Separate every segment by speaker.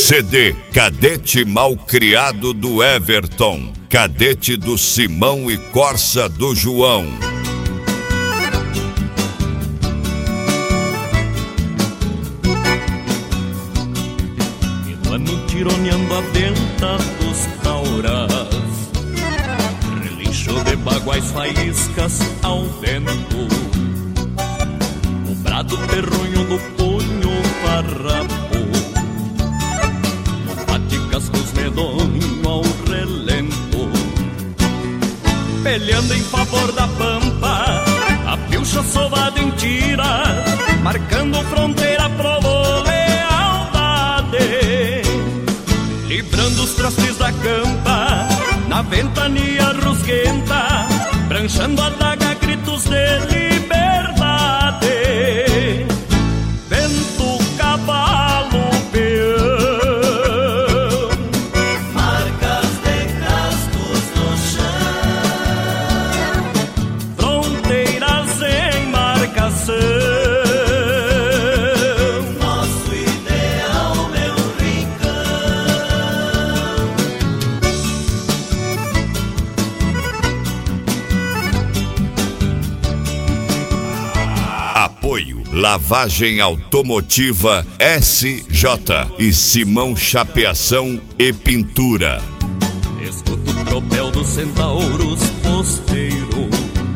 Speaker 1: CD Cadete Malcriado do Everton, Cadete do Simão e Corsa do João.
Speaker 2: Milano tironeando a venta dos tauras, relincho de baguais faíscas ao vento, o brado perronho do punho farrapo, no bate-cascos medonho ao relento, peleando em favor da pampa, a pilcha sovada em tira, marcando fronteira pro lealdade, librando os trastes da campa, na ventania rusguenta, branchando a daga, gritos de liberdade. Vento, cavalo, peão,
Speaker 3: marcas de cascos no chão,
Speaker 2: fronteiras em marcação.
Speaker 3: nosso ideal, meu
Speaker 1: Apoio Lavagem Automotiva SJ e Simão Chapeação e Pintura.
Speaker 2: Escuto o tropel dos centauros posteiros,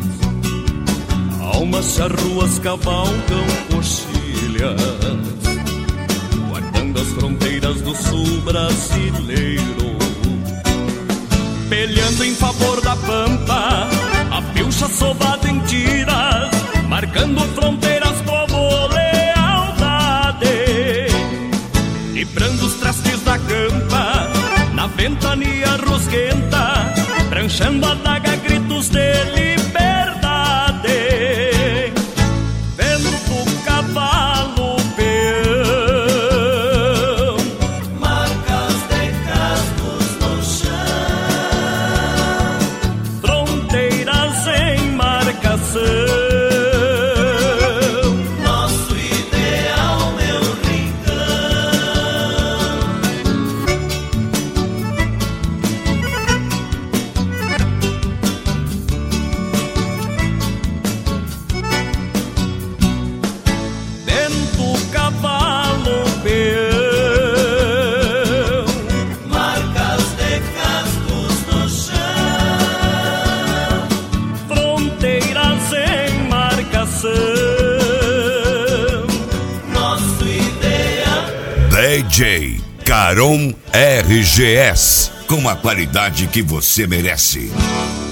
Speaker 2: almas charruas cavalgam coxilhas, guardando as fronteiras do sul brasileiro, peleando em favor da pampa, a pilcha sovada em tiras, marcando fronteiras, povo, lealdade, librando os trastes da campa, na ventania rusguenta, branchando a daga, gritos de liberdade. Vento, cavalo, peão,
Speaker 3: marcas de cascos no chão,
Speaker 2: fronteiras em marcação.
Speaker 3: nosso ideal, meu
Speaker 2: Vento, cavalo, peão,
Speaker 3: marcas de cascos no chão,
Speaker 2: fronteiras em marcação.
Speaker 3: nosso ideal.
Speaker 1: DJ Caron RGS, com a qualidade que você merece.